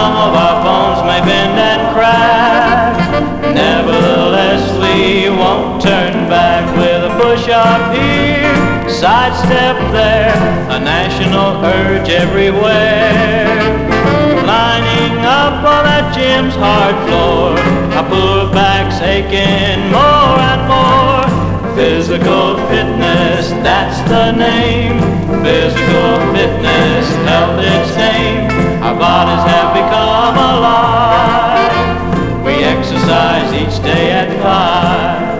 Some of our bones may bend and crack. Nevertheless, we won't turn back with a push-up here, sidestep there, a national urge everywhere. Lining up on that gym's hard floor, our poor backs aching more and more. Physical fitness, that's the name. Physical fitness, health its name. Our bodies have become alive. We exercise each day at 5.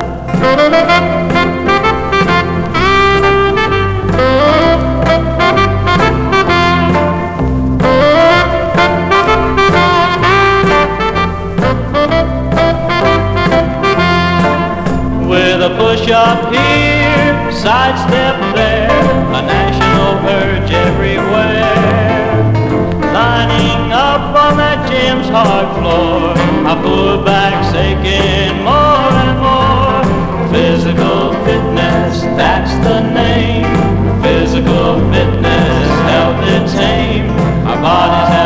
With a push-up here, sidestep there, a national urge everywhere. Lining up on that gym's hard floor, our poor backs aching more and more. Physical fitness, that's the name. Physical fitness, health its aim. Our bodies